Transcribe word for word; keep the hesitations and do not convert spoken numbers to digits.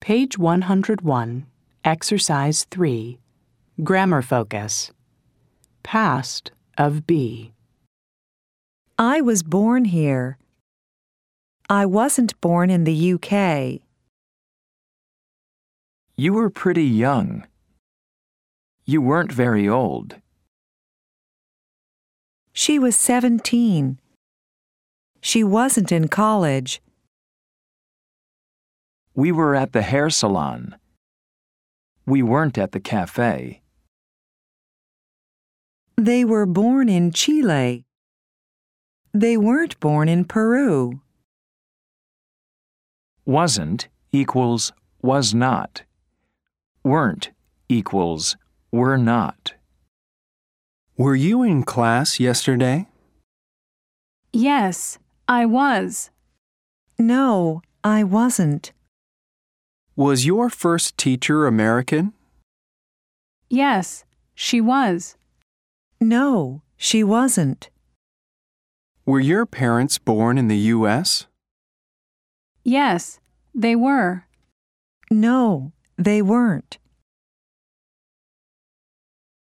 Page one hundred one, Exercise three, Grammar Focus. Past of be. I was born here. I wasn't born in the U K. You were pretty young. You weren't very old. She was seventeen. She wasn't in college. We were at the hair salon. We weren't at the cafe. They were born in Chile. They weren't born in Peru. Wasn't equals was not. Weren't equals were not. Were you in class yesterday? Yes, I was. No, I wasn't. Was your first teacher American? Yes, she was. No, she wasn't. Were your parents born in the U S? Yes, they were. No, they weren't.